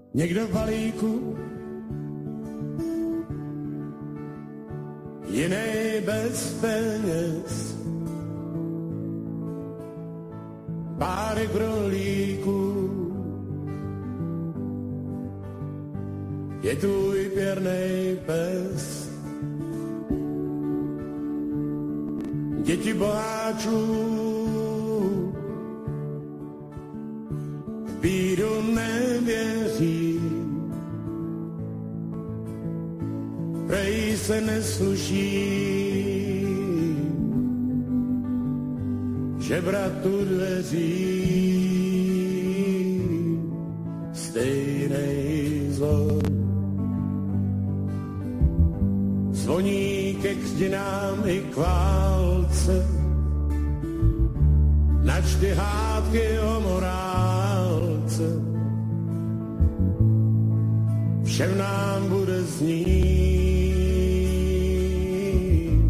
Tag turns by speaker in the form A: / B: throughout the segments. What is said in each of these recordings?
A: Někdo v balíku, jiný bez peněz, párek rolíků, je tvůj pěrnej pes. Děti boháčů v bídu nevěří, prej se nesluší žebrat u dveří, stejnej zvon. Zvoní ke křtinám i k válce, načty hádky o morálce, všem nám bude znít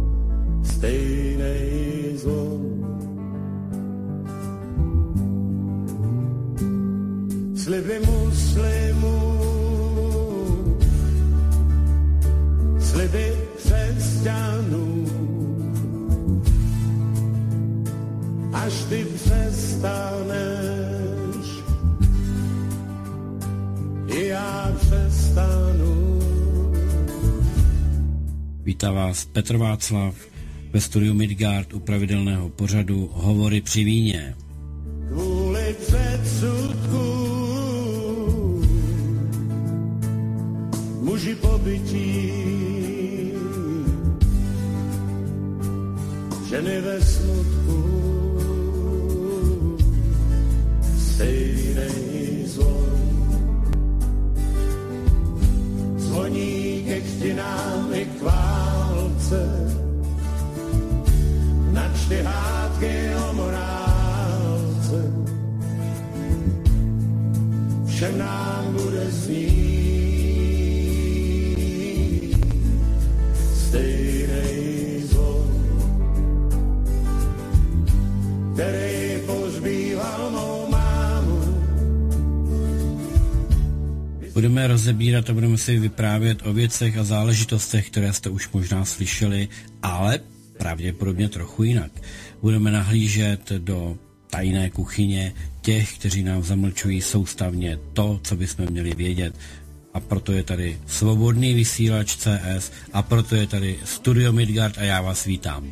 A: stejnej zvon. Sliby muslimů, sliby křesťanů, až ty přestaneš, i já přestanu.
B: Vítá vás Petr Václav ve studiu Midgard u pravidelného pořadu Hovory při víně.
A: Kvůli předsudku muži pobytí, ženy ve smutku, stejnej zvon. Zvoní ke křtinám i k válce, načty hádky o morálce, všem nám bude znít stejnej zvon, který pozbýval mou mámu.
B: Budeme rozebírat a budeme si vyprávět o věcech a záležitostech, které jste už možná slyšeli, ale pravděpodobně trochu jinak. Budeme nahlížet do tajné kuchyně těch, kteří nám zamlčují soustavně to, co bychom měli vědět. A proto je tady Svobodný vysílač CS a proto je tady Studio Midgard a já vás vítám.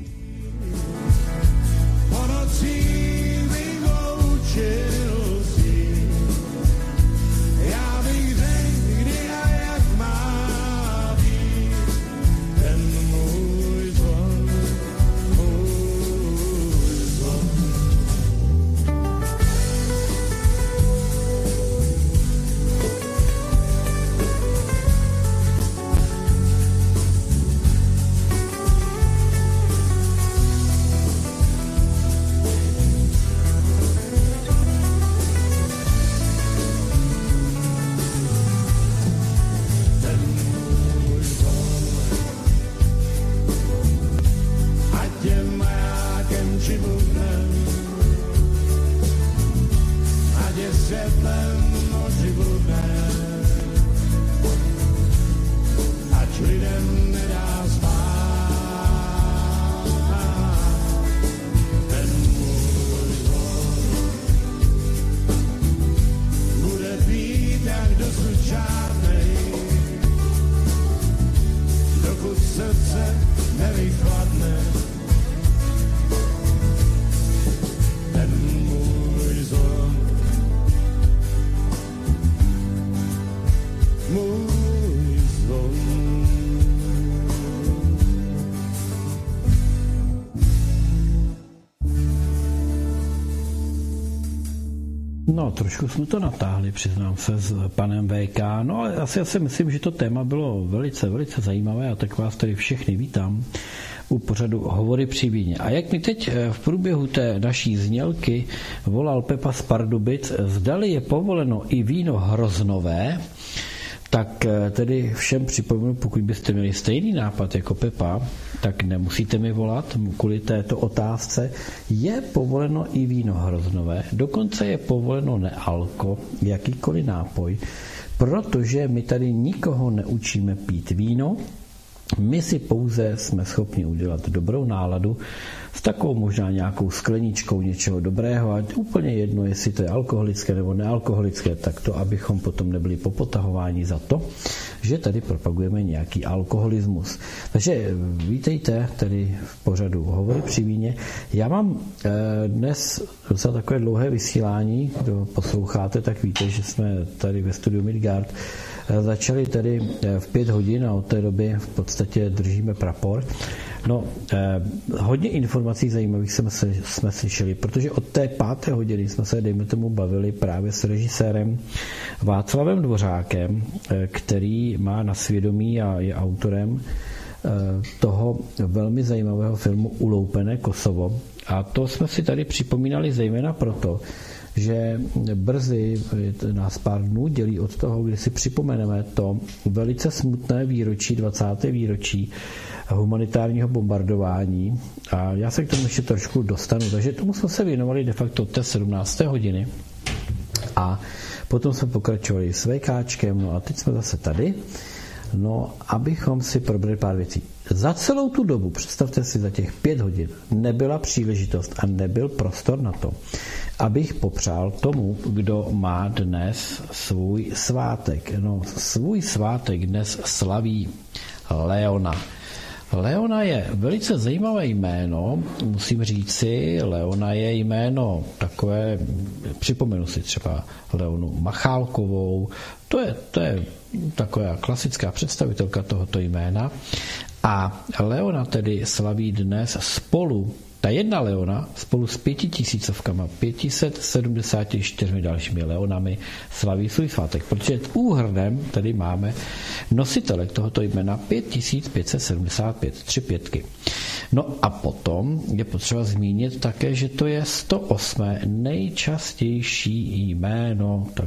C: No, trošku jsme to natáhli, přiznám se, s panem VK, no ale asi si myslím, že to téma bylo velice, velice zajímavé a tak vás tady všechny vítám u pořadu Hovory při víně. A jak mi teď v průběhu té naší znělky volal Pepa z Pardubic, zdali je povoleno i víno hroznové, tak tedy všem připomenu, pokud byste měli stejný nápad jako Pepa, tak nemusíte mi volat kvůli této otázce. Je povoleno i víno hroznové, dokonce je povoleno nealko, jakýkoliv nápoj. protože my tady nikoho neučíme pít víno, my si pouze jsme schopni udělat dobrou náladu s takovou možná nějakou skleničkou něčeho dobrého, a úplně jedno, jestli to je alkoholické nebo nealkoholické, tak to, abychom potom nebyli popotahováni za to, že tady propagujeme nějaký alkoholismus. Takže vítejte tady v pořadu Hovory při víně. Já mám dnes za takové dlouhé vysílání, kdo posloucháte, tak víte, že jsme tady ve studiu Midgard začali tady v 5 hodin a od té doby v podstatě držíme prapor. No, hodně informací zajímavých jsme slyšeli, protože od té 5. hodiny jsme se, dejme tomu, bavili právě s režisérem Václavem Dvořákem, který má na svědomí a je autorem toho velmi zajímavého filmu Uloupené Kosovo. A to jsme si tady připomínali zejména proto, že brzy nás pár dnů dělí od toho, kdy si připomeneme to velice smutné výročí, 20. výročí humanitárního bombardování. A já se k tomu ještě trošku dostanu. Takže tomu jsme se věnovali de facto od té 17. hodiny. A potom jsme pokračovali s VKčkem, no a teď jsme zase tady. No, abychom si probrali pár věcí. Za celou tu dobu, představte si, za těch 5 hodin, nebyla příležitost a nebyl prostor na to, abych popřál tomu, kdo má dnes svůj svátek. No, svůj svátek dnes slaví Leona. Leona je velice zajímavé jméno, musím říci, Leona je jméno takové, připomenu si třeba Leonu Machálkovou, to je taková klasická představitelka tohoto jména. A Leona tedy slaví dnes ta jedna Leona spolu s 574 dalšími Leonami slaví svůj svátek, protože úhrnem tady máme nositelek tohoto jména 5575, 3 pětky. No a potom je potřeba zmínit také, že to je 108. nejčastější jméno, tak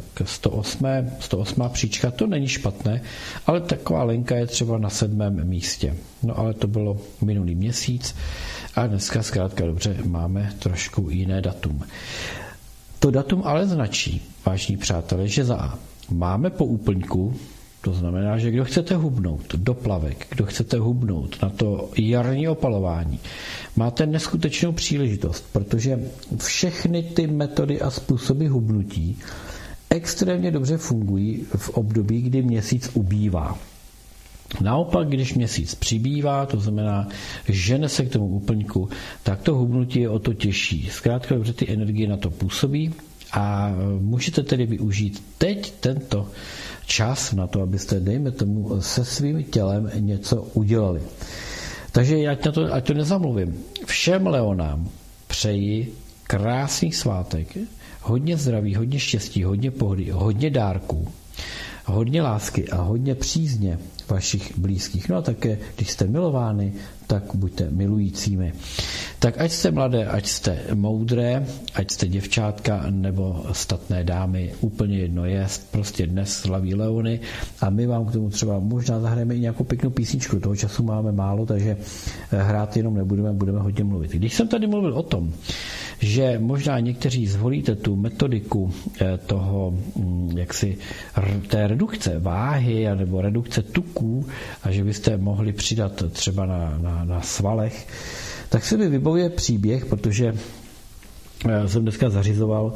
C: 108. příčka, to není špatné, ale taková Lenka je třeba na 7. místě. No ale to bylo minulý měsíc a dneska zkrátka dobře máme trošku jiné datum. To datum ale značí, vážní přátelé, že za A máme po úplňku, to znamená, že kdo chcete hubnout do plavek, kdo chcete hubnout na to jarní opalování, máte neskutečnou příležitost, protože všechny ty metody a způsoby hubnutí extrémně dobře fungují v období, kdy měsíc ubývá. Naopak, když měsíc přibývá, to znamená, žene se k tomu úplňku, tak to hubnutí je o to těžší. Zkrátka dobře ty energie na to působí a můžete tedy využít teď tento čas na to, abyste, dejme tomu, se svým tělem něco udělali. Takže ať to nezamluvím. Všem Leonám přeji krásný svátek, hodně zdraví, hodně štěstí, hodně pohody, hodně dárků, hodně lásky a hodně přízně vašich blízkých. No a také, když jste milovány, tak buďte milujícími. Tak ať jste mladé, ať jste moudré, ať jste děvčátka nebo statné dámy, úplně jedno je, prostě dnes slaví Leony a my vám k tomu třeba možná zahrajeme i nějakou pěknou písničku. Toho času máme málo, takže hrát jenom nebudeme, budeme hodně mluvit. Když jsem tady mluvil o tom, že možná někteří zvolíte tu metodiku toho, jaksi té redukce váhy nebo redukce tuků a že byste mohli přidat třeba na svalech, tak se mi vybavuje příběh, protože jsem dneska zařizoval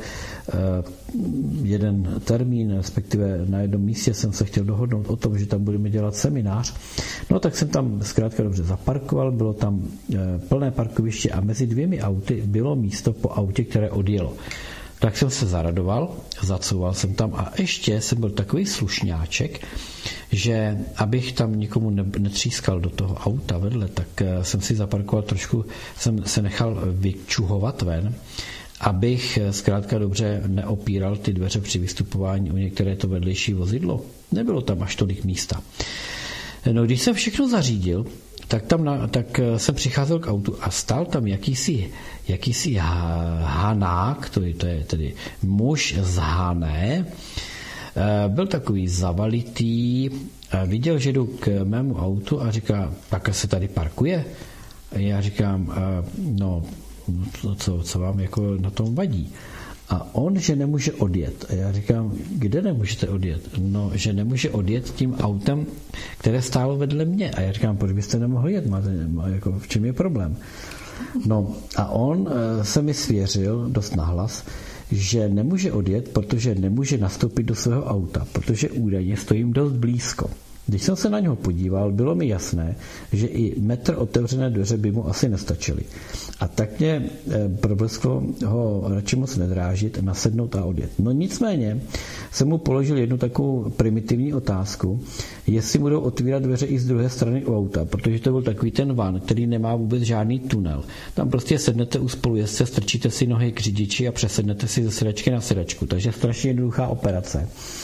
C: jeden termín, respektive na jednom místě jsem se chtěl dohodnout o tom, že tam budeme dělat seminář. No tak jsem tam zkrátka dobře zaparkoval, bylo tam plné parkoviště a mezi 2 auty bylo místo po autě, které odjelo. Tak jsem se zaradoval, zacouval jsem tam a ještě jsem byl takový slušňáček, že abych tam nikomu netřískal do toho auta vedle, tak jsem si zaparkoval trošku, jsem se nechal vyčuhovat ven, abych zkrátka dobře neopíral ty dveře při vystupování o některé to vedlejší vozidlo. Nebylo tam až tolik místa. No, když jsem všechno zařídil, tak jsem přicházel k autu a stál tam jakýsi Hanák, to je tedy muž z Hané, byl takový zavalitý, viděl, že jdu k mému autu a říká, tak se tady parkuje? Já říkám, no, co vám jako na tom vadí? A on, že nemůže odjet. A já říkám, kde nemůžete odjet? No, že nemůže odjet tím autem, které stálo vedle mě. A já říkám, proč byste nemohli jet? Jako, v čem je problém? No a on se mi svěřil dost nahlas, že nemůže odjet, protože nemůže nastoupit do svého auta, protože údajně stojím dost blízko. Když jsem se na něho podíval, bylo mi jasné, že i metr otevřené dveře by mu asi nestačily. A tak mě problesklo ho radši moc nedrážit, nasednout a odjet. No nicméně jsem mu položil jednu takovou primitivní otázku, jestli budou otvírat dveře i z druhé strany u auta, protože to byl takový ten van, který nemá vůbec žádný tunel. Tam prostě sednete u spolujezdce, strčíte si nohy k řidiči a přesednete si ze sedačky na sedačku. Takže strašně jednoduchá operace.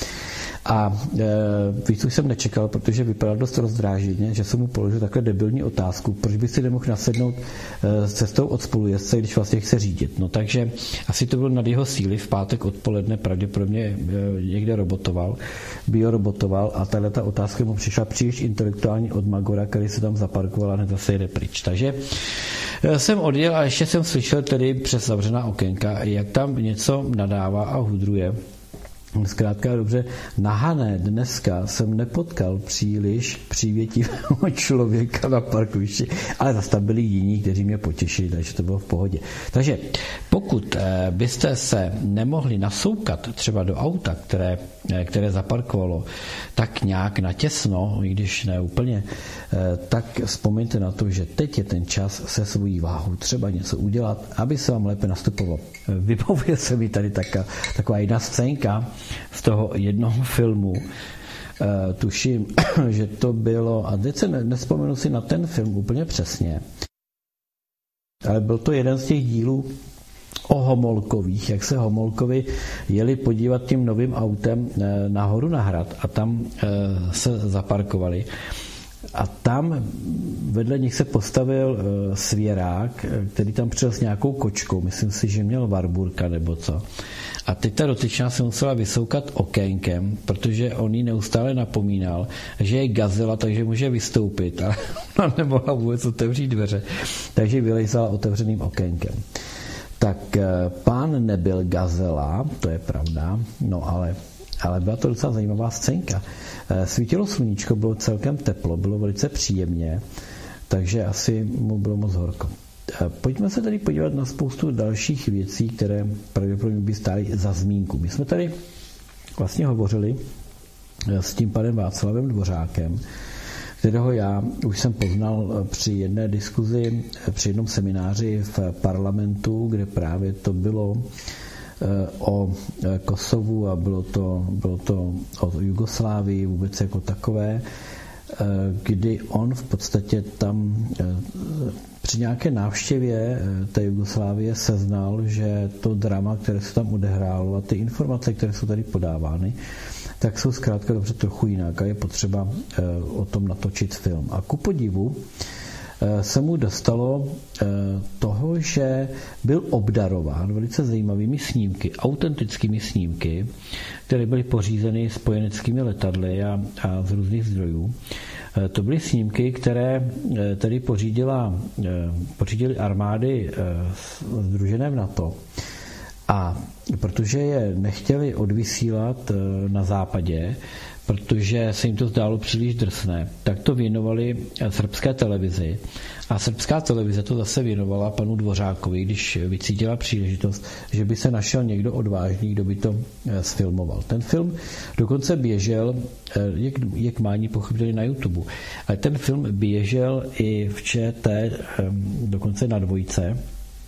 C: A víc už jsem nečekal, protože vypadal dost rozdráženě, že jsem mu položil takhle debilní otázku, proč by si nemohl nasednout cestou od spolujezdce, když vlastně chce řídit. No takže asi to bylo nad jeho síly, v pátek odpoledne pravděpodobně někde biorobotoval a tato otázka mu přišla příliš intelektuální od Magora, který se tam zaparkoval a hned zase jde pryč. Takže jsem odjel a ještě jsem slyšel tedy přes zavřená okénka, jak tam něco nadává a hudruje. Zkrátka dobře, na Hané dneska jsem nepotkal příliš přívětivého člověka na parkovišti, ale zase tam byli jiní, kteří mě potěšili, takže to bylo v pohodě. Takže pokud byste se nemohli nasoukat třeba do auta, které zaparkovalo tak nějak natěsno, i když ne úplně, tak vzpomeňte na to, že teď je ten čas se svojí váhou třeba něco udělat, aby se vám lépe nastupovalo. Vybavuje se mi tady taková jedna scénka z toho jednoho filmu. Tuším, že to bylo, a teď se nespomenu si na ten film úplně přesně, ale byl to jeden z těch dílů o Homolkových, jak se Homolkovi jeli podívat tím novým autem nahoru na hrad a tam se zaparkovali. A tam vedle nich se postavil svěrák, který tam přijel s nějakou kočkou, myslím si, že měl Warburka nebo co. A teď ta dotyčná se musela vysoukat okénkem, protože on jí neustále napomínal, že je gazela, takže může vystoupit, ale ona nemohla vůbec otevřít dveře, takže vylejzala otevřeným okénkem. Tak pán nebyl gazela, to je pravda, no ale byla to docela zajímavá scénka. Svítilo sluníčko, bylo celkem teplo, bylo velice příjemně, takže asi mu bylo moc horko. Pojďme se tady podívat na spoustu dalších věcí, které pravděpodobně by stály za zmínku. My jsme tady vlastně hovořili s tím panem Václavem Dvořákem, kterého já už jsem poznal při jedné diskuzi, při jednom semináři v parlamentu, kde právě to bylo o Kosovu a bylo to o Jugoslávii vůbec jako takové, kdy on v podstatě tam při nějaké návštěvě té Jugoslávie seznal, že to drama, které se tam odehrálo a ty informace, které jsou tady podávány, tak jsou zkrátka dobře trochu jinak a je potřeba o tom natočit film. A ku podivu se mu dostalo toho, že byl obdarován velice zajímavými snímky, autentickými snímky, které byly pořízeny spojeneckými letadly a z různých zdrojů. To byly snímky, které tedy pořídily armády sdružené v NATO. A protože je nechtěli odvysílat na západě, protože se jim to zdálo příliš drsné, tak to věnovali srbské televizi. A srbská televize to zase věnovala panu Dvořákovi, když vycítila příležitost, že by se našel někdo odvážný, kdo by to sfilmoval. Ten film dokonce běžel, jak mání pochopili na YouTube, ale ten film běžel i v ČT, dokonce na Dvojce.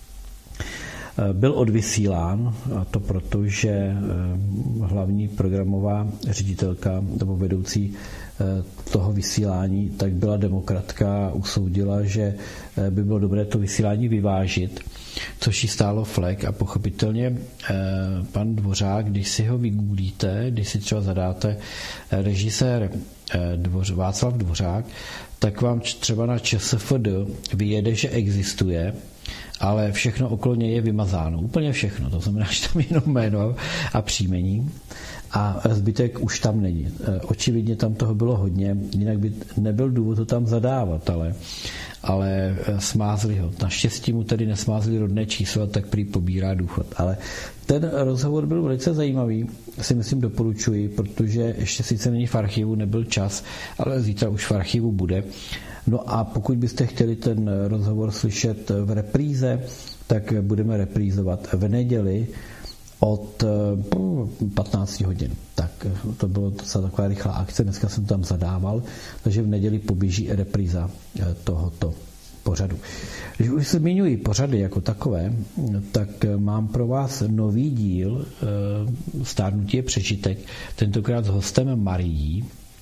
C: Byl odvysílán, a to proto, že hlavní programová ředitelka nebo vedoucí toho vysílání tak byla demokratka a usoudila, že by bylo dobré to vysílání vyvážit, což jí stálo flek a pochopitelně pan Dvořák, když si ho vygooglíte, když si třeba zadáte režisér Václav Dvořák, tak vám třeba na ČSFD vyjede, že existuje, ale všechno okolo něj je vymazáno. Úplně všechno. To znamená, že tam jenom jméno a příjmení. a zbytek už tam není. Očividně tam toho bylo hodně, jinak by nebyl důvod to tam zadávat, ale smázli ho. Naštěstí mu tedy nesmázli rodné číslo, tak prý pobírá důchod. Ale ten rozhovor byl velice zajímavý, si myslím doporučuji, protože ještě sice není v archivu, nebyl čas, ale zítra už v archivu bude. No a pokud byste chtěli ten rozhovor slyšet v repríze, tak budeme reprízovat v neděli od 15 hodin. Tak to bylo docela taková rychlá akce, dneska jsem tam zadával, takže v neděli poběží repríza tohoto pořadu. Když už se zmiňuji pořady jako takové, tak mám pro vás nový díl Stárnutí je přežitek, tentokrát s hostem Marií.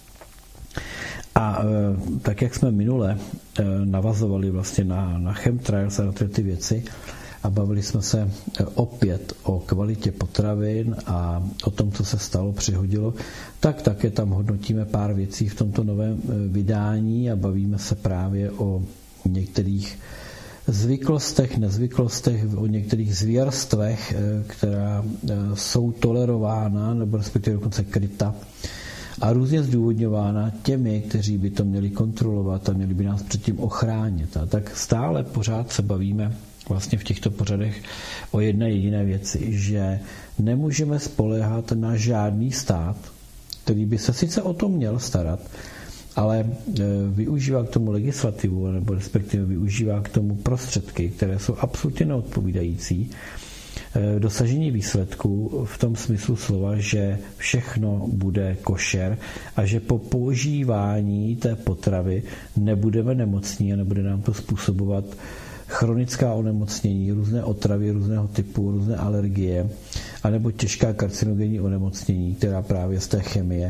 C: A tak, jak jsme minule navazovali vlastně na chemtrails a na ty věci a bavili jsme se opět o kvalitě potravin a o tom, co se stalo, přihodilo, tak také tam hodnotíme pár věcí v tomto novém vydání a bavíme se právě o některých zvyklostech, nezvyklostech, o některých zvěrstvech, která jsou tolerována nebo respektive dokonce kryta a různě zdůvodňována těmi, kteří by to měli kontrolovat a měli by nás předtím ochránit. A tak stále pořád se bavíme vlastně v těchto pořadech o jedné jediné věci, že nemůžeme spoléhat na žádný stát, který by se sice o to měl starat, ale využívá k tomu legislativu, nebo respektive využívá k tomu prostředky, které jsou absolutně neodpovídající dosažení výsledků v tom smyslu slova, že všechno bude košer a že po používání té potravy nebudeme nemocní a nebude nám to způsobovat chronická onemocnění, různé otravy různého typu, různé alergie, anebo těžká karcinogenní onemocnění, která právě z té chemie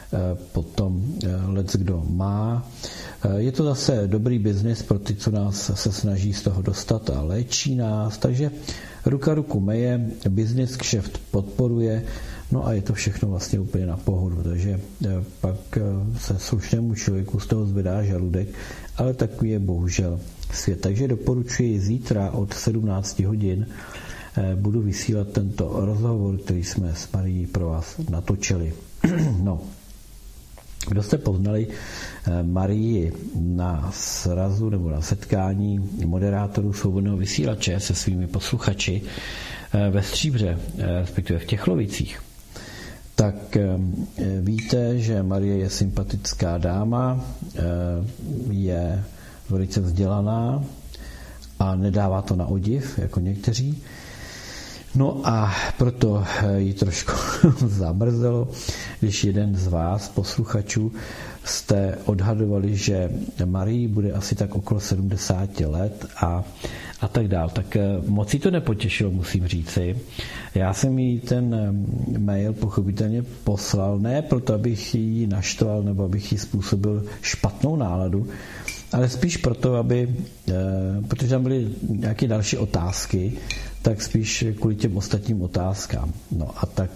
C: potom leckdo má. Je to zase dobrý biznis pro ty, co nás se snaží z toho dostat a léčí nás, takže ruka ruku meje, biznis kšeft podporuje, no a je to všechno vlastně úplně na pohodu, takže pak se slušnému člověku z toho zvedá žaludek, ale takový je bohužel svět. Takže doporučuji zítra od 17 hodin budu vysílat tento rozhovor, který jsme s Marií pro vás natočili. No, kdo jste poznali Marii na srazu nebo na setkání moderátorů Svobodného vysílače se svými posluchači ve Stříbře, respektive v Těchlovicích, tak víte, že Marie je sympatická dáma, je velice vzdělaná a nedává to na odiv, jako někteří. No a proto ji trošku zamrzelo, když jeden z vás, posluchačů, jste odhadovali, že Marii bude asi tak okolo 70 let a tak dál. Tak moc jí to nepotěšilo, musím říci. Já jsem jí ten mail pochopitelně poslal, ne proto, abych ji naštval nebo abych jí způsobil špatnou náladu, ale spíš proto, protože tam byly nějaké další otázky, tak spíš kvůli těm ostatním otázkám. No a tak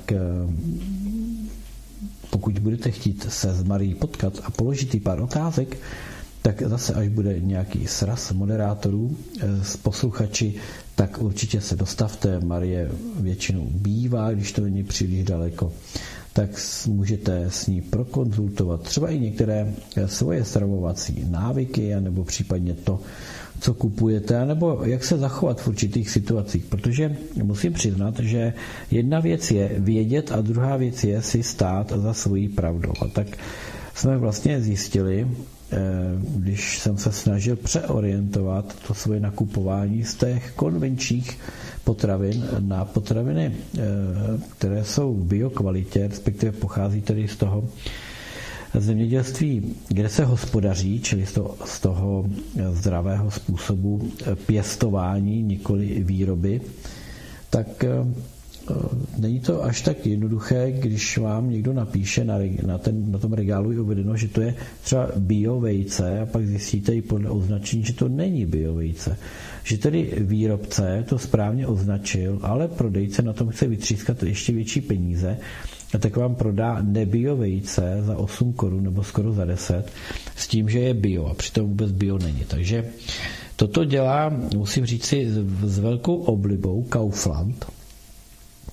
C: pokud budete chtít se s Marií potkat a položit jí pár otázek, tak zase až bude nějaký sraz moderátorů s posluchači, tak určitě se dostavte. Marie většinou bývá, když to není příliš daleko, tak můžete s ní prokonzultovat třeba i některé svoje stravovací návyky, anebo případně to, co kupujete, nebo jak se zachovat v určitých situacích, protože musím přiznat, že jedna věc je vědět a druhá věc je si stát za svojí pravdou. A tak jsme vlastně zjistili, když jsem se snažil přeorientovat to svoje nakupování z těch konvenčních potravin na potraviny, které jsou v biokvalitě, respektive pochází tedy z toho zemědělství, kde se hospodaří, čili z toho zdravého způsobu pěstování, nikoli výroby, tak není to až tak jednoduché, když vám někdo napíše na tom regálu je uvedeno, že to je třeba bio vejce a pak zjistíte i podle označení, že to není bio vejce. Že tedy výrobce to správně označil, ale prodejce na tom chce vytřískat ještě větší peníze a tak vám prodá nebio vejce za 8 korun nebo skoro za 10 s tím, že je bio a přitom vůbec bio není. Takže toto dělá, musím říct si, s velkou oblibou Kaufland.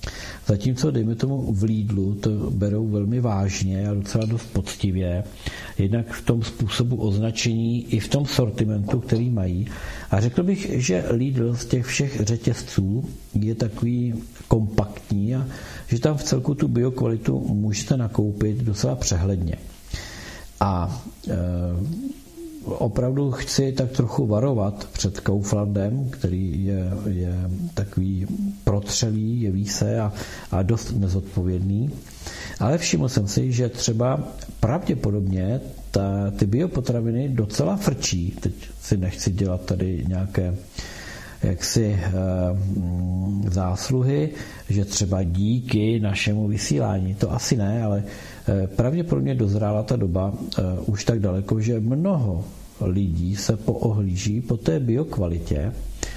C: Zatímco, dejme tomu, v Lidlu to berou velmi vážně a docela dost poctivě, jednak v tom způsobu označení i v tom sortimentu, který mají. A řekl bych, že Lidl z těch všech řetězců je takový kompaktní a že tam v celku tu biokvalitu můžete nakoupit docela přehledně. A opravdu chci tak trochu varovat před Kauflandem, který je takový protřelý, jeví se a dost nezodpovědný. Ale všiml jsem si, že třeba pravděpodobně ty biopotraviny docela frčí. Teď si nechci dělat tady nějaké zásluhy, že třeba díky našemu vysílání, to asi ne, ale pravděpodobně dozrála ta doba už tak daleko, že mnoho lidí se poohlíží po té biokvalitě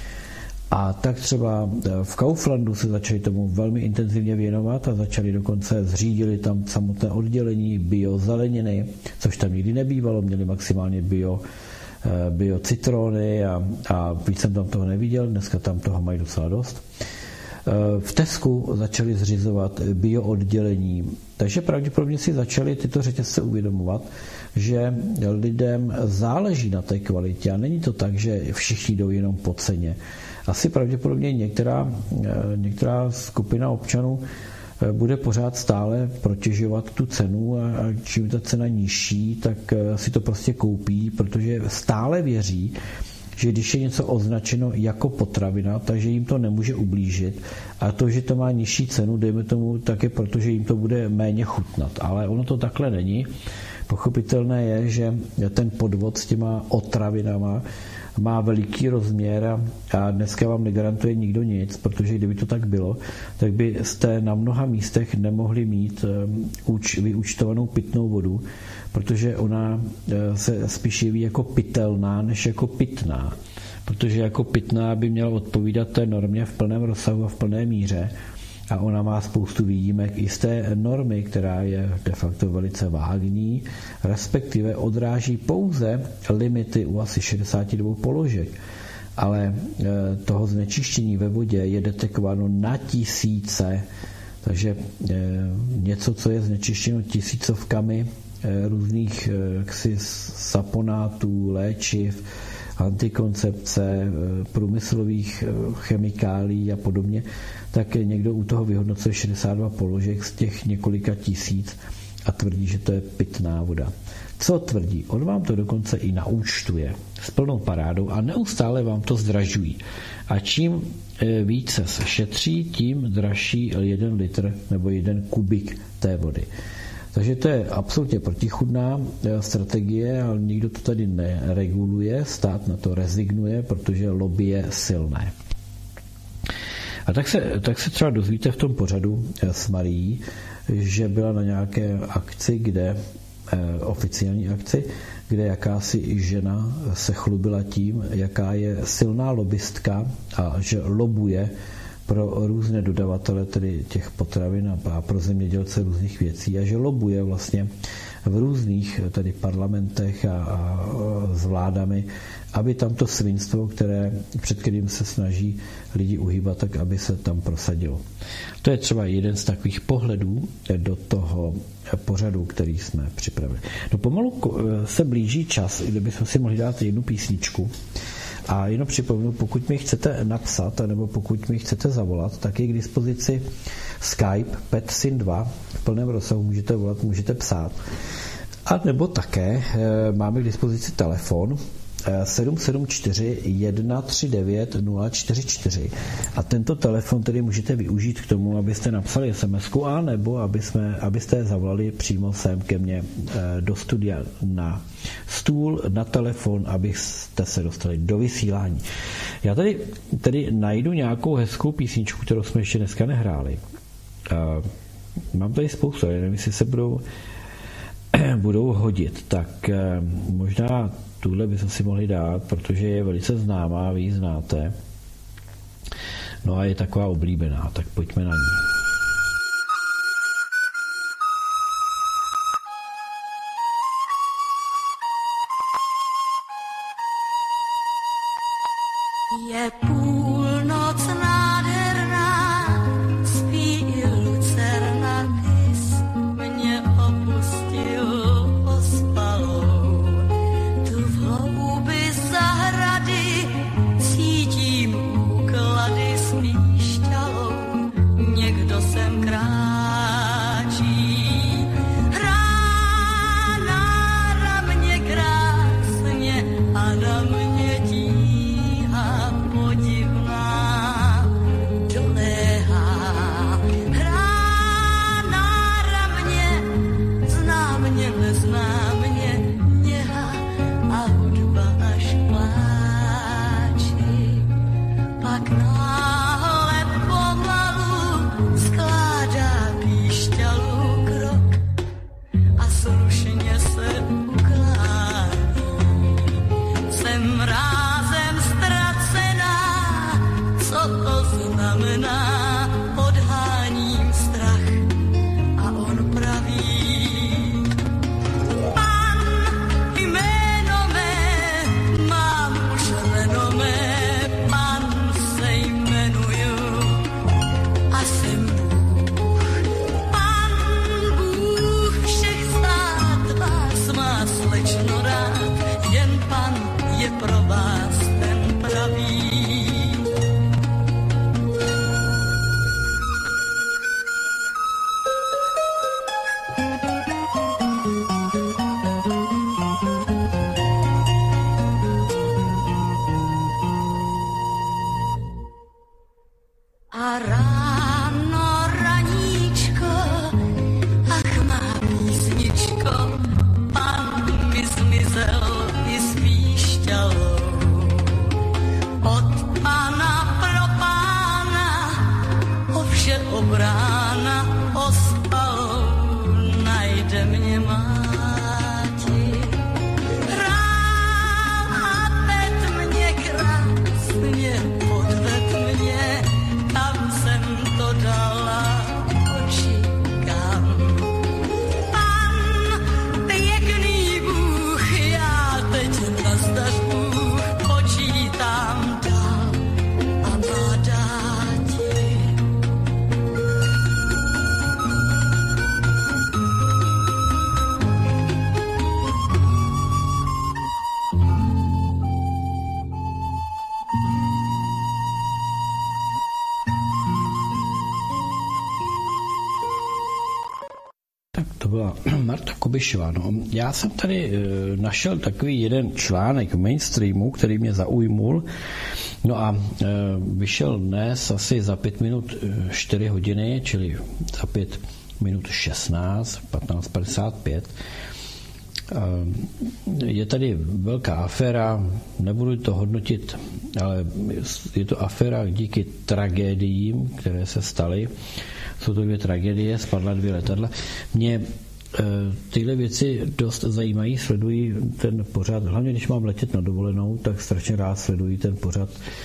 C: a tak třeba v Kauflandu se začali tomu velmi intenzivně věnovat a zřídili tam samotné oddělení biozeleniny, což tam nikdy nebývalo, měli maximálně bio citrony a víc jsem tam toho neviděl, dneska tam toho mají docela dost. V Tesku začali zřizovat bio oddělení, takže pravděpodobně si začali tyto řetězce uvědomovat, že lidem záleží na té kvalitě a není to tak, že všichni jdou jenom po ceně. Asi pravděpodobně některá skupina občanů bude pořád stále protěžovat tu cenu a čím ta cena nižší, tak si to prostě koupí, protože stále věří, že když je něco označeno jako potravina, takže jim to nemůže ublížit a to, že to má nižší cenu, dejme tomu, tak je proto, že jim to bude méně chutnat. Ale ono to takhle není. Pochopitelné je, že ten podvod s těma otravinama má veliký rozměr a dneska vám negarantuje nikdo nic, protože kdyby to tak bylo, tak byste na mnoha místech nemohli mít vyúčtovanou pitnou vodu, protože ona se spíš jeví jako pitelná, než jako pitná. Protože jako pitná by měla odpovídat té normě v plném rozsahu a v plné míře a ona má spoustu výjimek i z té normy, která je de facto velice vágní, respektive odráží pouze limity u asi 62 položek. Ale toho znečištění ve vodě je detekováno na tisíce, takže něco, co je znečištěno tisícovkami různých saponátů, léčiv, antikoncepce, průmyslových chemikálií a podobně, tak někdo u toho vyhodnocuje 62 položek z těch několika tisíc a tvrdí, že to je pitná voda. Co tvrdí? On vám to dokonce i naúčtuje s plnou parádou a neustále vám to zdražují. A čím více se šetří, tím dražší 1 litr nebo 1 kubik té vody. Takže to je absolutně protichůdná strategie, ale nikdo to tady nereguluje, stát na to rezignuje, protože lobby je silné. A tak se třeba dozvíte v tom pořadu s Marií, že byla na nějaké akci, oficiální akci, kde jakási žena se chlubila tím, jaká je silná lobbystka a že lobuje pro různé dodavatele tedy těch potravin a pro zemědělce různých věcí a že lobuje vlastně v různých tedy parlamentech a s vládami, aby tam to svinstvo, před kterým se snaží lidi uhýbat, tak aby se tam prosadilo. To je třeba jeden z takových pohledů do toho pořadu, který jsme připravili. No pomalu se blíží čas, kde bychom si mohli dát jednu písničku. A jenom připomenu, pokud mi chcete napsat, nebo pokud mi chcete zavolat, tak je k dispozici Skype PetSyn2 v plném rozsahu, můžete volat, můžete psát. A nebo také máme k dispozici telefon 774 139 044 a tento telefon tedy můžete využít k tomu, abyste napsali SMS-ku a nebo abyste zavolali přímo sem ke mně do studia na stůl, na telefon, abyste se dostali do vysílání. Já tady najdu nějakou hezkou písničku, kterou jsme ještě dneska nehráli. Mám tady spoustu, nevím, jestli se budou hodit, tak možná tuhle bychom si mohli dát, protože je velice známá, vy ji znáte. No a je taková oblíbená, tak pojďme na ní.
D: Je půlnoc nádherná, spí i rána ospal, najde mě máti. Hrál a pet mě krásně, podved mě, tam jsem to dala očíkám. Pan pěkný Bůh, já teď nazdař Bůh, počítám dál a mladá ti.
C: To byla Marta Kubišová. No, já jsem tady našel takový jeden článek v mainstreamu, který mě zaujmul. No a vyšel dnes asi za 5 minut 4 hodiny, čili za 5 minut 16, 15:55. Je tady velká aféra, nebudu to hodnotit, ale je to aféra díky tragédiím, které se staly. Jsou to 2 tragédie, spadla 2 letadla. Mě tyhle věci dost zajímají, sledují ten pořad, hlavně když mám letět na dovolenou, tak strašně rád sledují ten pořad,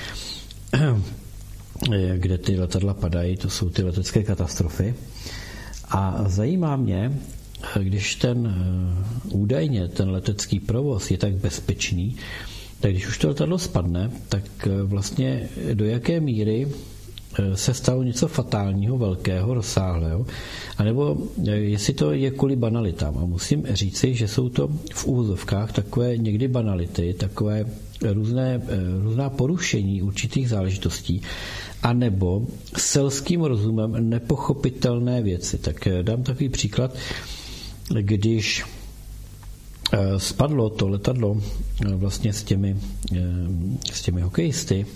C: kde ty letadla padají, to jsou ty letecké katastrofy. A zajímá mě, když údajně ten letecký provoz je tak bezpečný, tak když už to letadlo spadne, tak vlastně do jaké míry se stalo něco fatálního, velkého, rozsáhlého, anebo jestli to je kvůli banalitám. A musím říci, že jsou to v úvozovkách takové někdy banality, takové různá porušení určitých záležitostí, anebo selským rozumem nepochopitelné věci. Tak dám takový příklad, když spadlo to letadlo vlastně s těmi hokejisty,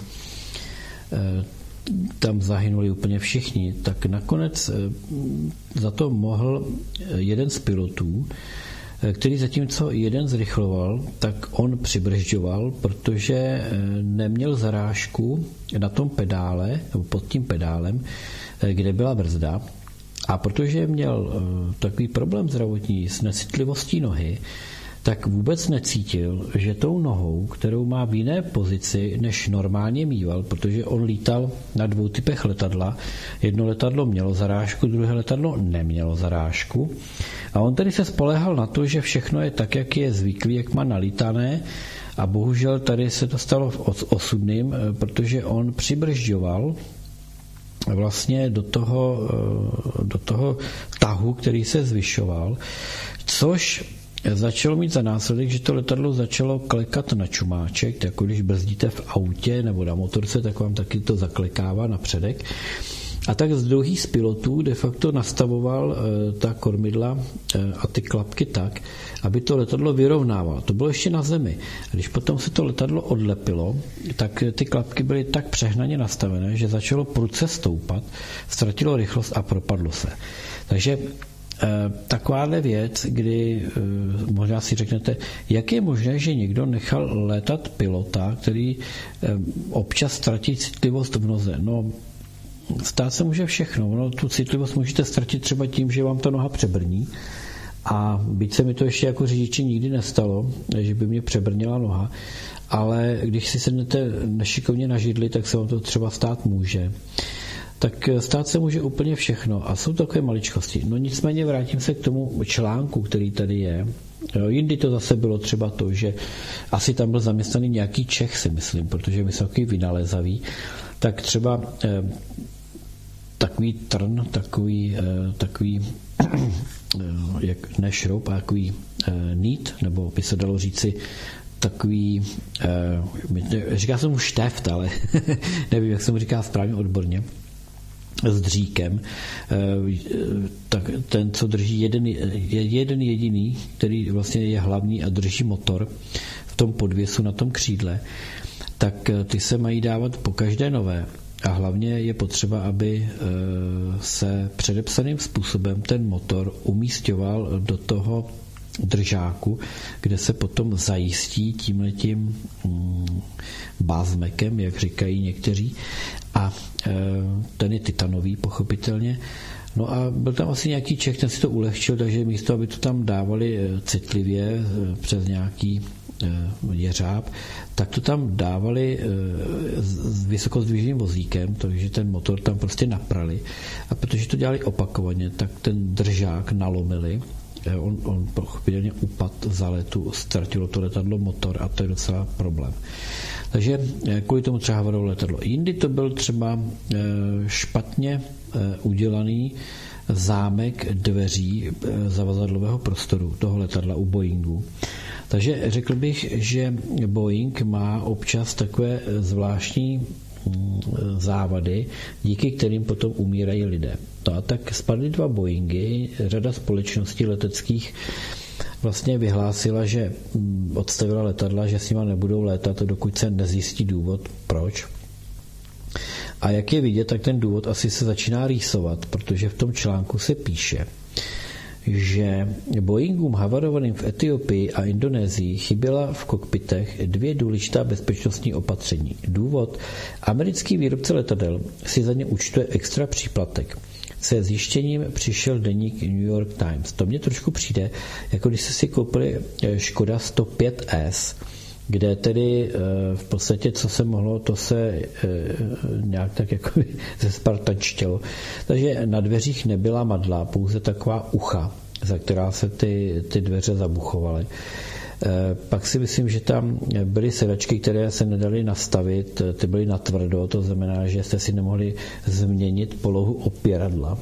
C: tam zahynuli úplně všichni, tak nakonec za to mohl jeden z pilotů, který zatímco jeden zrychloval, tak on přibržďoval, protože neměl zarážku na tom pedále, nebo pod tím pedálem, kde byla brzda. A protože měl takový problém zdravotní s necitlivostí nohy, tak vůbec necítil, že tou nohou, kterou má v jiné pozici, než normálně mýval, protože on lítal na 2 typech letadla. Jedno letadlo mělo zarážku, druhé letadlo nemělo zarážku. A on tedy se spoléhal na to, že všechno je tak, jak je zvyklý, jak má nalítané. A bohužel tady se to stalo osudným, protože on přibržďoval vlastně do toho tahu, který se zvyšoval, což začalo mít za následek, že to letadlo začalo klekat na čumáček, jako když brzdíte v autě nebo na motorce, tak vám taky to zaklekává na předek. A tak z druhý z pilotů de facto nastavoval ta kormidla a ty klapky tak, aby to letadlo vyrovnávalo. To bylo ještě na zemi. A když potom se to letadlo odlepilo, tak ty klapky byly tak přehnaně nastavené, že začalo prudce stoupat, ztratilo rychlost a propadlo se. Takže takováhle věc, kdy možná si řeknete, jak je možné, že někdo nechal létat pilota, který občas ztratí citlivost v noze. No, stát se může všechno. No, tu citlivost můžete ztratit třeba tím, že vám ta noha přebrní. A byť se mi to ještě jako řidiči nikdy nestalo, že by mě přebrnila noha, ale když si sednete nešikovně na židli, tak se vám to třeba stát může. Tak stát se může úplně všechno a jsou takové maličkosti. No nicméně vrátím se k tomu článku, který tady je. Jindy to zase bylo třeba to, že asi tam byl zaměstnaný nějaký Čech, si myslím, protože je vysoký vynalézavý, tak třeba takový trn, takový jak ne šroub, a takový nít, nebo by se dalo říci takový, říká se mu šteft, ale nevím, jak se mu říká správně odborně, s dříkem, tak ten, co drží jeden jediný, který vlastně je hlavní a drží motor v tom podvěsu na tom křídle, tak ty se mají dávat po každé nové. A hlavně je potřeba, aby se předepsaným způsobem ten motor umísťoval do toho držáku, kde se potom zajistí tímhletím bázmekem, jak říkají někteří, a ten je titanový, pochopitelně. No a byl tam asi nějaký Čech, ten si to ulehčil, takže místo, aby to tam dávali citlivě přes nějaký jeřáb, tak to tam dávali s vysokozdvižným vozíkem, takže ten motor tam prostě naprali. A protože to dělali opakovaně, tak ten držák nalomili, on pochopitelně upad za letu, ztratilo to letadlo motor a to je docela problém. Takže kvůli tomu třeba havarovalo letadlo. Jindy to byl třeba špatně udělaný zámek dveří zavazadlového prostoru toho letadla u Boeingu. Takže řekl bych, že Boeing má občas takové zvláštní závady, díky kterým potom umírají lidé. No a tak spadly 2 Boeingy, řada společností leteckých vlastně vyhlásila, že odstavila letadla, že s nima nebudou létat, dokud se nezjistí důvod, proč. A jak je vidět, tak ten důvod asi se začíná rýsovat, protože v tom článku se píše, že Boeingům havarovaným v Etiopii a Indonésii chyběla v kokpitech 2 důležitá bezpečnostní opatření. Důvod: americký výrobce letadel si za ně účtuje extra příplatek. Se zjištěním přišel deník New York Times. To mně trošku přijde, jako když jste si koupili Škoda 105S, kde tedy v podstatě, co se mohlo, to se nějak tak jako zespartančtělo. Takže na dveřích nebyla madla, pouze taková ucha, za která se ty dveře zabuchovaly. Pak si myslím, že tam byly sedačky, které se nedaly nastavit, ty byly natvrdo, to znamená, že jste si nemohli změnit polohu opěradla.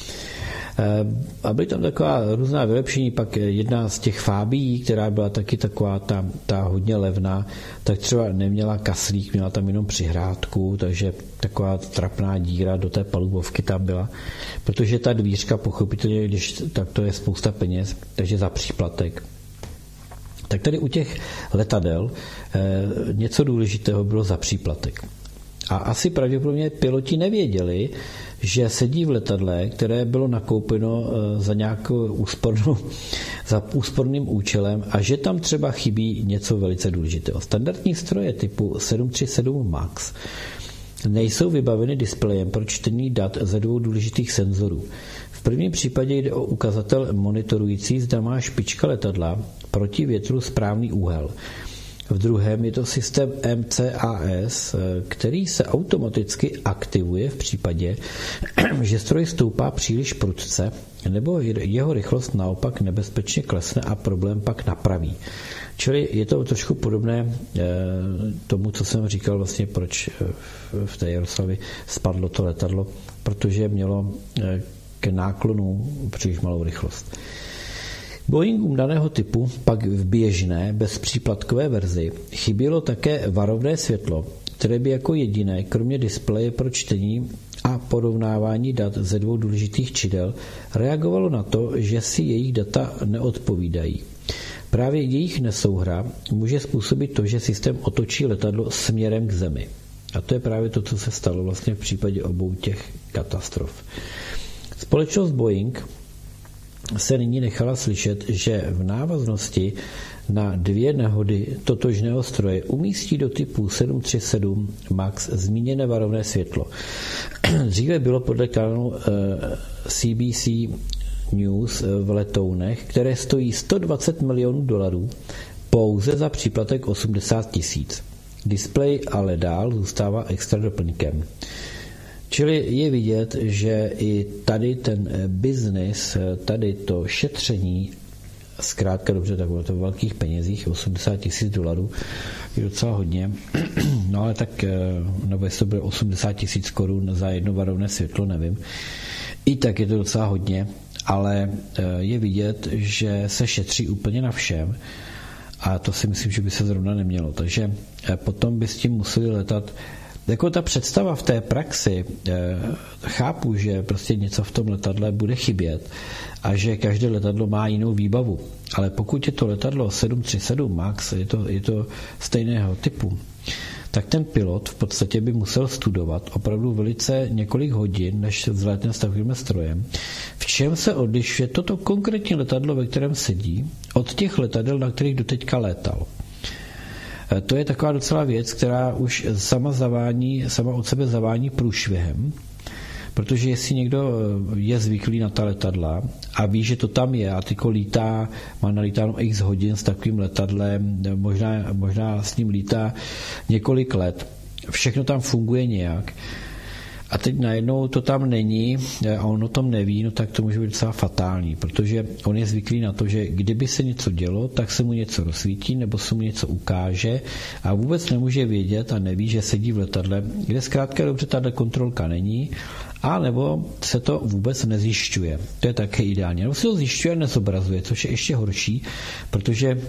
C: A byly tam taková různá vylepšení, pak jedna z těch fábií, která byla taky taková ta hodně levná, tak třeba neměla kaslík, měla tam jenom přihrádku, takže taková trapná díra do té palubovky tam byla, protože ta dvířka pochopitelně, tak to je spousta peněz, takže za příplatek. Tak tady u těch letadel něco důležitého bylo za příplatek. A asi pravděpodobně piloti nevěděli, že sedí v letadle, které bylo nakoupeno za úsporným účelem a že tam třeba chybí něco velice důležitého. Standardní stroje typu 737 MAX nejsou vybaveny displejem pro čtení dat ze 2 důležitých senzorů. V prvním případě jde o ukazatel monitorující, zda má špička letadla proti větru správný úhel. V druhém je to systém MCAS, který se automaticky aktivuje v případě, že stroj stoupá příliš prudce, nebo jeho rychlost naopak nebezpečně klesne a problém pak napraví. Čili je to trošku podobné tomu, co jsem říkal vlastně, proč v té Jaroslavi spadlo to letadlo, protože mělo k náklonu příliš malou rychlost. Boeingům daného typu pak v běžné bezpříplatkové verzi chybělo také varovné světlo, které by jako jediné, kromě displeje pro čtení a porovnávání dat ze 2 důležitých čidel, reagovalo na to, že si jejich data neodpovídají. Právě jejich nesouhra může způsobit to, že systém otočí letadlo směrem k zemi. A to je právě to, co se stalo vlastně v případě obou těch katastrof. Společnost Boeing se nyní nechala slyšet, že v návaznosti na 2 nehody totožného stroje umístí do typu 737 MAX zmíněné varovné světlo. Dříve bylo podle kanálu CBC News v letounech, které stojí $120 milionů, pouze za příplatek $80 000. Displej ale dál zůstává extra doplňkem. Čili je vidět, že i tady ten biznis, tady to šetření, zkrátka dobře, tak bylo to v velkých penězích, $80 000 je docela hodně, no ale tak, nebo jestli to bylo 80 000 korun za jedno varovné světlo, nevím, i tak je to docela hodně, ale je vidět, že se šetří úplně na všem a to si myslím, že by se zrovna nemělo, takže potom by s tím museli letat. Jako ta představa v té praxi, chápu, že prostě něco v tom letadle bude chybět a že každé letadlo má jinou výbavu, ale pokud je to letadlo 737 MAX, je to stejného typu, tak ten pilot v podstatě by musel studovat opravdu velice několik hodin, než se vzlétne s takovým strojem. V čem se odlišuje toto konkrétní letadlo, ve kterém sedí, od těch letadel, na kterých doteďka létal. To je taková docela věc, která už sama od sebe zavání průšvihem, protože jestli někdo je zvyklý na ta letadla a ví, že to tam je a tyko lítá, má nalítáno x hodin s takovým letadlem, možná s ním lítá několik let, všechno tam funguje nějak, a teď najednou to tam není a on o tom neví, no tak to může být docela fatální, protože on je zvyklý na to, že kdyby se něco dělo, tak se mu něco rozsvítí nebo se mu něco ukáže a vůbec nemůže vědět a neví, že sedí v letadle, kde zkrátka dobře tato kontrolka není, a nebo se to vůbec nezjišťuje. To je také ideální. Nebo se to zjišťuje a nezobrazuje, což je ještě horší, protože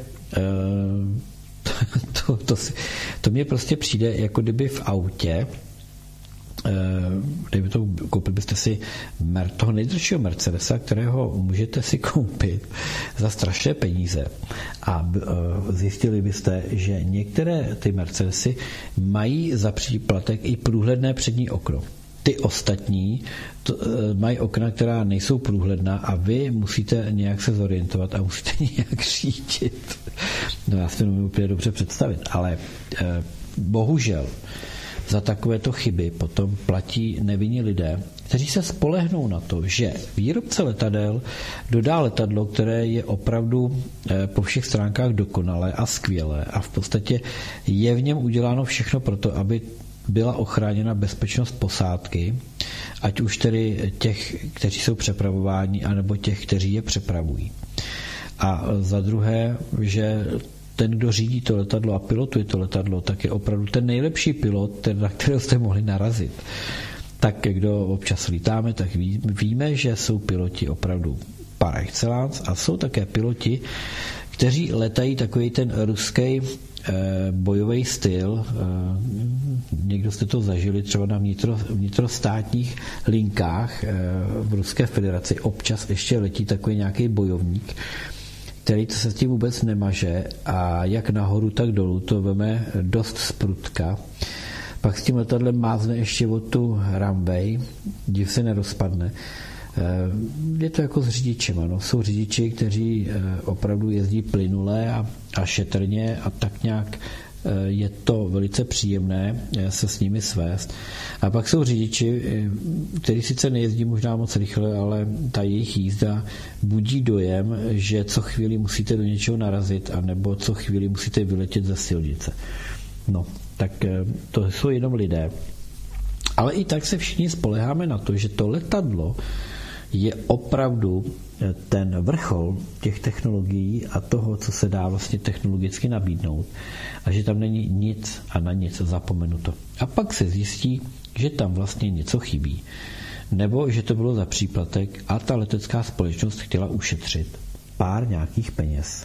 C: to mně prostě přijde, jako kdyby v autě, koupili byste si toho nejdražšího Mercedesa, kterého můžete si koupit za strašné peníze, a zjistili byste, že některé ty Mercedesy mají za příplatek i průhledné přední okno. Ty ostatní mají okna, která nejsou průhledná a vy musíte nějak se zorientovat a musíte nějak řídit. No, já si to nemůžu úplně dobře představit, ale bohužel za takovéto chyby potom platí nevinní lidé, kteří se spolehnou na to, že výrobce letadel dodá letadlo, které je opravdu po všech stránkách dokonalé a skvělé a v podstatě je v něm uděláno všechno pro to, aby byla ochráněna bezpečnost posádky, ať už tedy těch, kteří jsou přepravováni, anebo těch, kteří je přepravují. A za druhé, že ten, kdo řídí to letadlo a pilotuje to letadlo, tak je opravdu ten nejlepší pilot, na kterého jste mohli narazit. Tak kdo občas lítáme, tak víme, že jsou piloti opravdu par excellence a jsou také piloti, kteří letají takový ten ruský bojový styl. Někdo jste to zažili třeba na vnitrostátních linkách v Ruské federaci. Občas ještě letí takový nějaký bojovník, který to se s tím vůbec nemaže a jak nahoru, tak dolů to veme dost sprutka. Pak s tím letadlem mázne ještě od tu runway, div se nerozpadne. Je to jako s řidičema. No. Jsou řidiči, kteří opravdu jezdí plynule a šetrně a tak nějak je to velice příjemné se s nimi svést. A pak jsou řidiči, kteří sice nejezdí možná moc rychle, ale ta jejich jízda budí dojem, že co chvíli musíte do něčeho narazit, anebo co chvíli musíte vyletět ze silnice. No, tak to jsou jenom lidé. Ale i tak se všichni spoléháme na to, že to letadlo je opravdu ten vrchol těch technologií a toho, co se dá vlastně technologicky nabídnout a že tam není nic a na nic zapomenuto. A pak se zjistí, že tam vlastně něco chybí. Nebo že to bylo za příplatek a ta letecká společnost chtěla ušetřit pár nějakých peněz.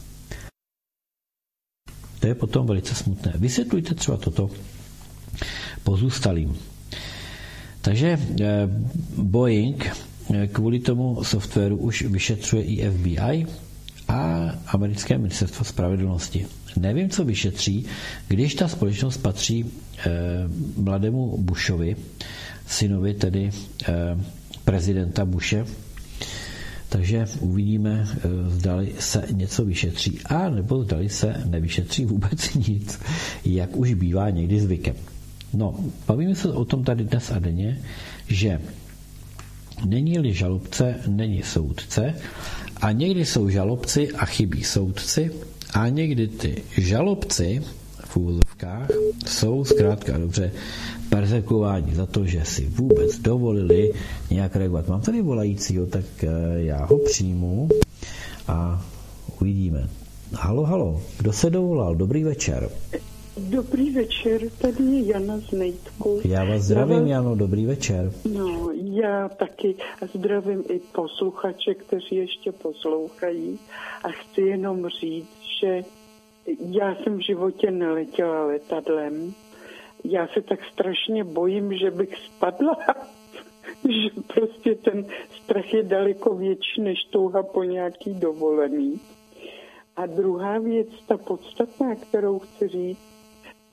C: To je potom velice smutné. Vysvětlujte třeba toto pozůstalým. Takže Boeing kvůli tomu softwaru už vyšetřuje i FBI a americké ministerstvo spravedlnosti. Nevím, co vyšetří, když ta společnost patří mladému Bushovi, synovi tedy prezidenta Bushe. Takže uvidíme, zdali se něco vyšetří a nebo zdali se nevyšetří vůbec nic, jak už bývá někdy zvykem. No, bavíme se o tom tady dnes a denně, že není-li žalobce, není soudce a někdy jsou žalobci a chybí soudci a někdy ty žalobci v úvozovkách jsou zkrátka dobře perzekuováni za to, že si vůbec dovolili nějak reagovat. Mám tady volajícího, tak já ho přijmu a uvidíme. Halo, kdo se dovolal? Dobrý večer.
E: Dobrý večer, tady je Jana z Nejtku.
C: Já vás zdravím, Jano, dobrý večer.
E: No, já taky zdravím i posluchače, kteří ještě poslouchají a chci jenom říct, že já jsem v životě neletěla letadlem. Já se tak strašně bojím, že bych spadla, že prostě ten strach je daleko větší než touha po nějaký dovolený. A druhá věc, ta podstatná, kterou chci říct,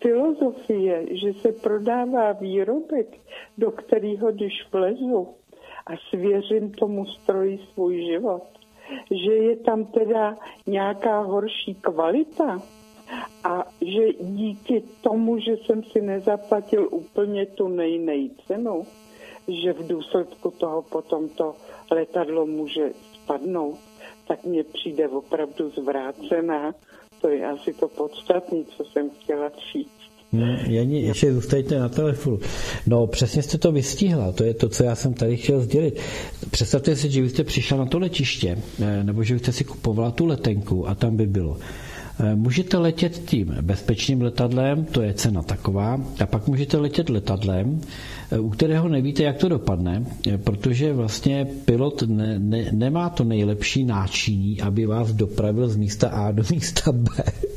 E: filozofie, že se prodává výrobek, do kterého když vlezu a svěřím tomu stroji svůj život, že je tam teda nějaká horší kvalita a že díky tomu, že jsem si nezaplatil úplně tu nejnej cenu, že v důsledku toho potom to letadlo může spadnout, tak mně přijde opravdu zvrácená. To je asi to podstatné, co jsem chtěla říct.
C: Janí, ještě zůstaňte na telefonu. No, přesně jste to vystihla, to je to, co já jsem tady chtěl sdělit. Představte si, že byste přišla na to letiště, nebo že byste si kupovala tu letenku a tam by bylo. Můžete letět tím bezpečným letadlem, to je cena taková, a pak můžete letět letadlem, u kterého nevíte, jak to dopadne, protože vlastně pilot nemá to nejlepší náčiní, aby vás dopravil z místa A do místa B.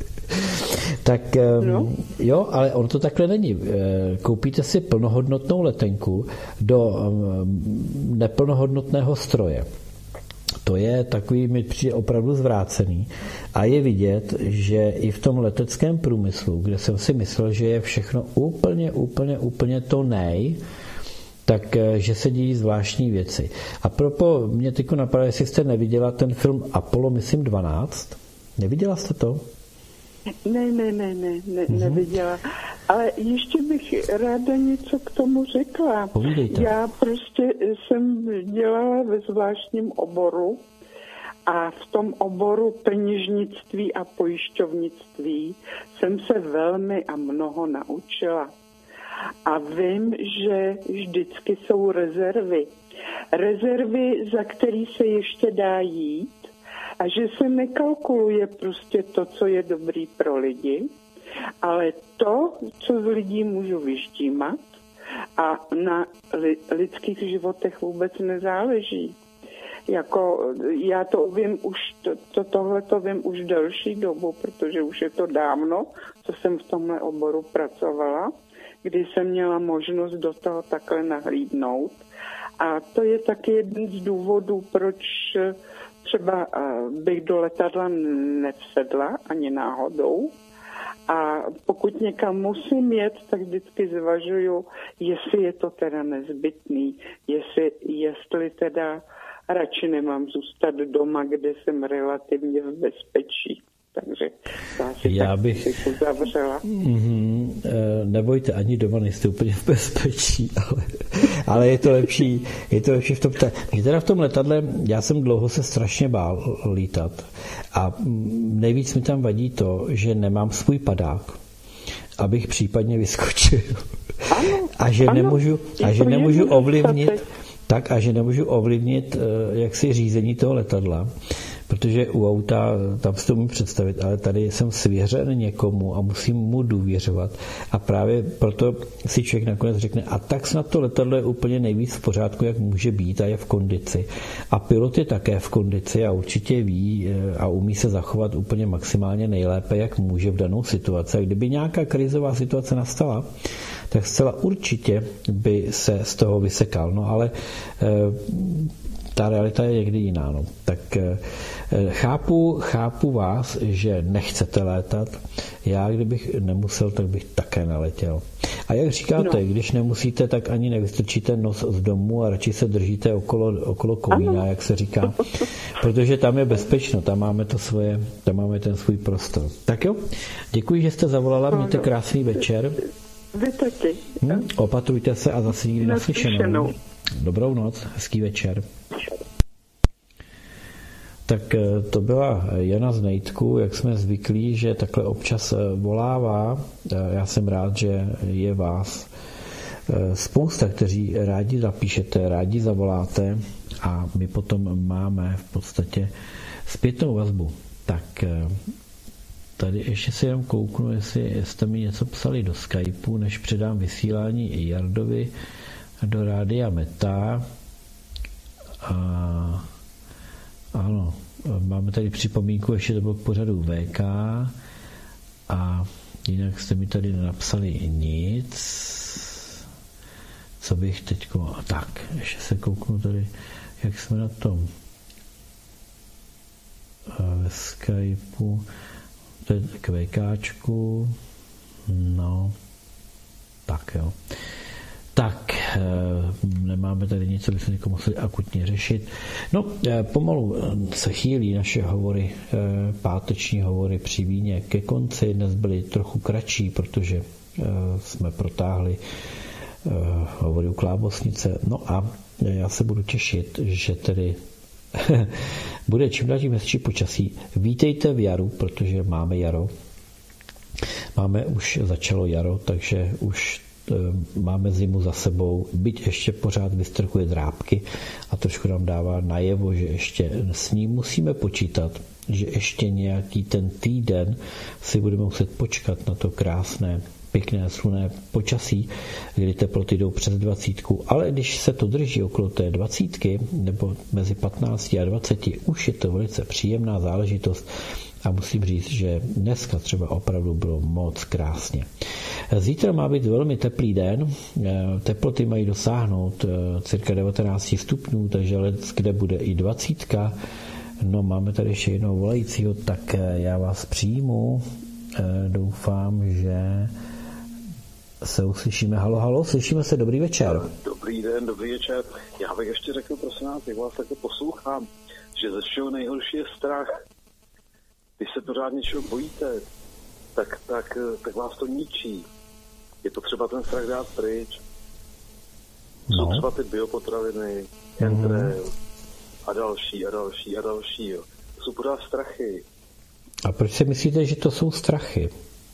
C: Tak jo, ale ono to takhle není. Koupíte si plnohodnotnou letenku do neplnohodnotného stroje. To je takový, mi přijde opravdu zvrácený. A je vidět, že i v tom leteckém průmyslu, kde jsem si myslel, že je všechno úplně to tak, že se dějí zvláštní věci. A proto mě teďko napadá, jestli jste neviděla ten film Apollo, myslím 12. Neviděla jste to?
E: Ne, neviděla. Ale ještě bych ráda něco k tomu řekla.
C: Povídejte.
E: Já prostě jsem dělala ve zvláštním oboru a v tom oboru peněžnictví a pojišťovnictví jsem se velmi a mnoho naučila. A vím, že vždycky jsou rezervy. Rezervy, za který se ještě dá jít, a že se nekalkuluje prostě to, co je dobrý pro lidi, ale to, co z lidí můžu vyštímat a na lidských životech vůbec nezáleží. Jako já to vím už, tohle to vím už delší dobu, protože už je to dávno, co jsem v tomhle oboru pracovala, kdy jsem měla možnost do toho takhle nahlídnout. A to je taky jeden z důvodů, proč třeba bych do letadla nevsedla ani náhodou. A pokud někam musím jet, tak vždycky zvažuju, jestli je to teda nezbytný, jestli teda radši nemám zůstat doma, kde jsem relativně v bezpečí. Takže já bych uzavřela.
C: Nebojte, ani doma nejste úplně v bezpečí, ale je to lepší v tom. Mě teda v tom letadle, já jsem dlouho se strašně bál lítat a nejvíc mi tam vadí to, že nemám svůj padák, abych případně vyskočil. A že nemůžu ovlivnit jaksi řízení toho letadla. Protože u auta, tam si to můžu představit, ale tady jsem svěřen někomu a musím mu důvěřovat. A právě proto si člověk nakonec řekne, a tak snad to letadlo je úplně nejvíc v pořádku, jak může být a je v kondici. A pilot je také v kondici a určitě ví a umí se zachovat úplně maximálně nejlépe, jak může v danou situaci. A kdyby nějaká krizová situace nastala, tak zcela určitě by se z toho vysekal. No ale ta realita je někdy jiná. No. Tak chápu vás, že nechcete létat. Já, kdybych nemusel, tak bych také neletěl. A jak říkáte, když nemusíte, tak ani nevystrčíte nos z domu a radši se držíte okolo komína, jak se říká. Protože tam je bezpečno, tam máme ten svůj prostor. Tak jo, děkuji, že jste zavolala, mějte krásný večer.
E: Vy taky.
C: Opatrujte se a zase nikdy naslyšenou. Dobrou noc, hezký večer. Tak to byla Jana z Nejtku, jak jsme zvyklí, že takhle občas volává. Já jsem rád, že je vás spousta, kteří rádi zapíšete, rádi zavoláte a my potom máme v podstatě zpětnou vazbu. Tak tady ještě si jenom kouknu, jestli jste mi něco psali do Skypeu, než předám vysílání i Jardovi do Rádia Meta. Ano, máme tady připomínku, ještě to bylo k pořadu VK a jinak jste mi tady nenapsali nic, co bych teďko, tak, ještě se kouknu tady, jak jsme na tom ve Skypeu, to je k VKčku, No, tak jo. Tak, nemáme tady nic, co bychom někomu museli akutně řešit. No, pomalu se chýlí naše hovory, páteční hovory při víně ke konci. Dnes byly trochu kratší, protože jsme protáhli hovory u Klábosnice. No a já se budu těšit, že tedy bude čím dál tím hezčí počasí. Vítejte v jaru, protože máme jaro. Už začalo jaro, takže už máme zimu za sebou, byť ještě pořád vystrkuje drápky a trošku nám dává najevo, že ještě s ním musíme počítat, že ještě nějaký ten týden si budeme muset počkat na to krásné, pěkné slunné počasí, kdy teploty jdou přes 20, ale když se to drží okolo té 20 nebo mezi 15 a 20, už je to velice příjemná záležitost. A musím říct, že dneska třeba opravdu bylo moc krásně. Zítra má být velmi teplý den, teploty mají dosáhnout cirka 19 stupňů, takže kde bude i 20. No, máme tady ještě jednoho volajícího, tak já vás přijmu. Doufám, že se uslyšíme. Halo, slyšíme se, dobrý večer.
F: Dobrý den, dobrý večer. Já bych ještě řekl, prosím vás, jak vás takhle poslouchám, že ze všeho nejhorší je strach. Když se pořád něčeho bojíte, tak vás to ničí. Je potřeba ten strach dát pryč. Jsou třeba ty biopotraviny, chemtrail a další. Jo. To jsou pořád strachy.
C: A proč si myslíte, že to jsou strachy?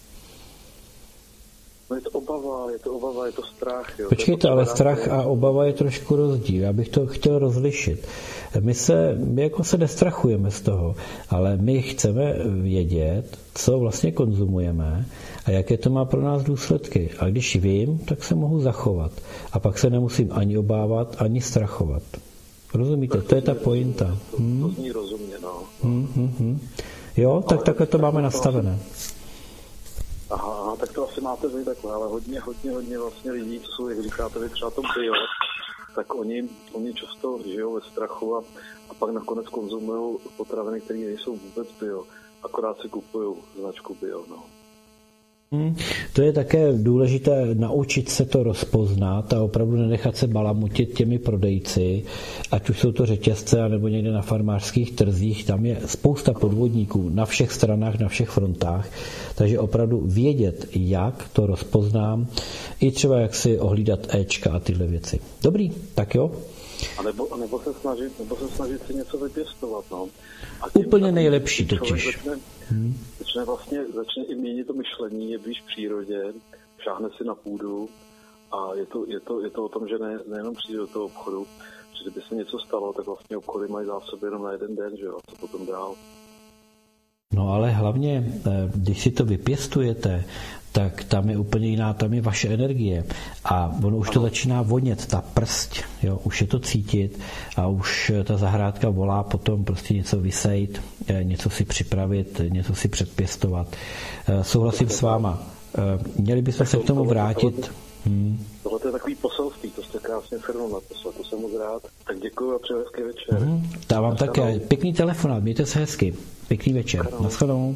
F: No je to obava, je to strach. Jo.
C: Počkejte, ale strach a obava je trošku rozdíl. Já bych to chtěl rozlišit. My jako se nestrachujeme z toho, ale my chceme vědět, co vlastně konzumujeme a jaké to má pro nás důsledky. A když vím, tak se mohu zachovat. A pak se nemusím ani obávat, ani strachovat. Rozumíte? To je ta pointa.
F: To zní rozumně, no.
C: Jo, tak takhle to máme nastavené.
F: Aha, tak to asi máte vy takhle, ale hodně vlastně lidí, co jsou, jak říkáte vy, třeba to bio, tak oni často žijou ve strachu a pak nakonec konzumují potraviny, které nejsou vůbec bio, akorát si kupují značku bio, no.
C: To je také důležité naučit se to rozpoznat a opravdu nenechat se balamutit těmi prodejci, ať už jsou to řetězce, nebo někde na farmářských trzích, tam je spousta podvodníků na všech stranách, na všech frontách, takže opravdu vědět, jak to rozpoznám, i třeba jak si ohlídat éčka a tyhle věci. Dobrý, tak jo?
F: A nebo se snažit si něco vypěstovat, no.
C: Úplně nejlepší totiž.
F: Začne i měnit to myšlení, je blíž přírodě, šáhne si na půdu a je to o tom, že nejenom přijde do toho obchodu, že kdyby se něco stalo, tak vlastně obchody mají zásoby jenom na jeden den, že jo, a co potom dál.
C: No ale hlavně, když si to vypěstujete, tak tam je úplně jiná, tam je vaše energie a ono už to začíná vonět, ta prst, jo, už je to cítit a už ta zahrádka volá potom prostě něco vysejt, něco si připravit, něco si předpěstovat. Souhlasím s váma. Měli bychom se k tomu vrátit.
F: Tohle je takový poselství, to jste krásně shrnul naposled, to jsem moc rád. Tak děkuji a přeji hezký večer.
C: Dávám také pěkný telefonát, mějte se hezky. Pěkný večer. Naschledanou.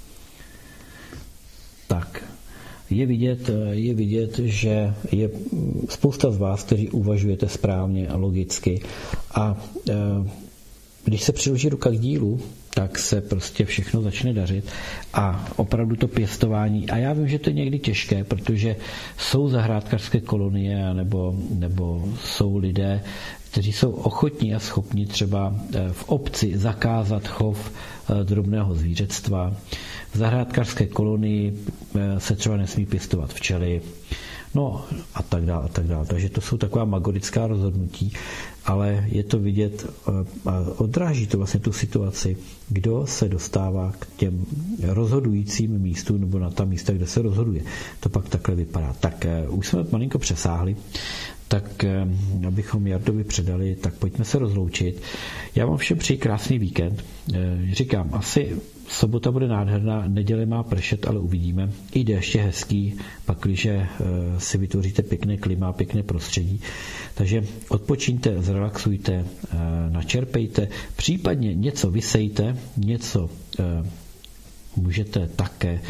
C: Tak, je vidět, že je spousta z vás, kteří uvažujete správně a logicky a když se přiloží ruka k dílu, tak se prostě všechno začne dařit a opravdu to pěstování. A já vím, že to je někdy těžké, protože jsou zahrádkářské kolonie nebo jsou lidé, kteří jsou ochotní a schopni třeba v obci zakázat chov drobného zvířectva. V zahrádkářské kolonii se třeba nesmí pěstovat včely, no a tak dále. Takže to jsou taková magorická rozhodnutí, ale je to vidět a odráží to vlastně tu situaci, kdo se dostává k těm rozhodujícím místům nebo na ta místa, kde se rozhoduje. To pak takhle vypadá. Tak už jsme malinko přesáhli, tak abychom Jardovi předali, tak pojďme se rozloučit. Já vám všem přeji krásný víkend. Říkám, asi sobota bude nádherná, neděle má pršet, ale uvidíme. I déšť je hezký, pakliže si vytvoříte pěkné klima, pěkné prostředí. Takže odpočíňte, zrelaxujte, načerpejte, případně něco vysejte, něco můžete také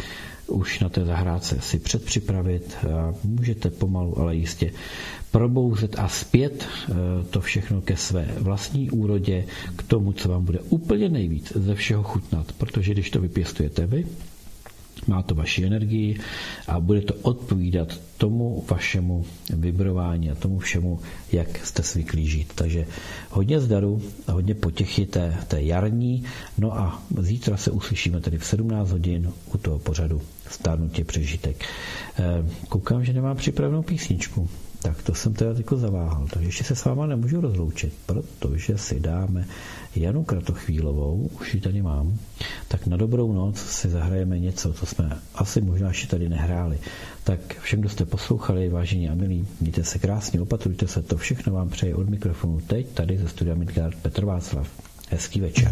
C: už na té zahrádce si předpřipravit a můžete pomalu, ale jistě probouzet a zpět to všechno ke své vlastní úrodě, k tomu, co vám bude úplně nejvíc ze všeho chutnat, protože když to vypěstujete vy, má to vaši energii a bude to odpovídat tomu vašemu vibrování a tomu všemu, jak jste zvyklí žít. Takže hodně zdaru a hodně potěchy té jarní. No a zítra se uslyšíme tedy v 17 hodin u toho pořadu Stárnutí přežitek. Koukám, že nemám připravenou písničku. Tak to jsem teda jako zaváhal. Takže ještě se s váma nemůžu rozloučit, protože si dáme Janu Kratochvílovou, už ji tady mám. Tak na dobrou noc si zahrajeme něco, co jsme asi možná ještě tady nehráli. Tak všem, kdo jste poslouchali, vážení a milí, mějte se krásně, opatrujte se, to všechno vám přeje od mikrofonu teď, tady ze studia Midgard Petr Václav. Hezký večer.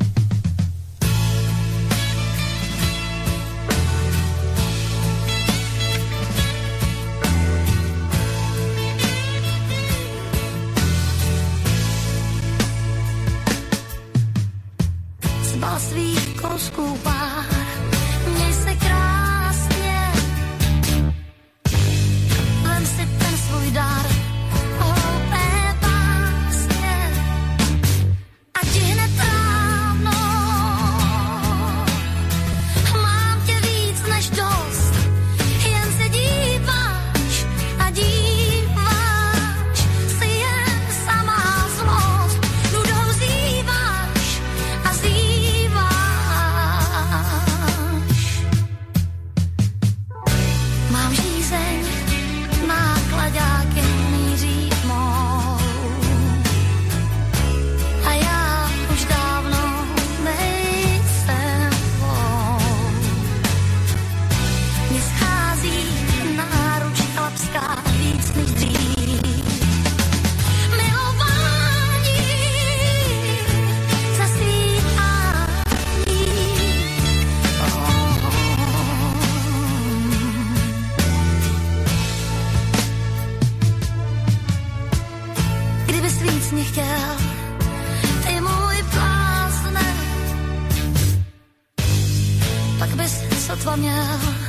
G: Svých kousků pár, měj se krásně, vem si ten svůj dar, hloupé básně, a ti hned ráno, mám tě víc než dost, jen se díváš a díváš, si jen samá zlost, nudou zýváš a zýváš. Mám žízeň, náklaďáky míří tmou a já už dávno nejsem tvou. Mně schází náruč chlapská víc než dřív. Milování zasvítání. Kdybys víc mě chtěl, ty můj blázne, pak bys sotva měl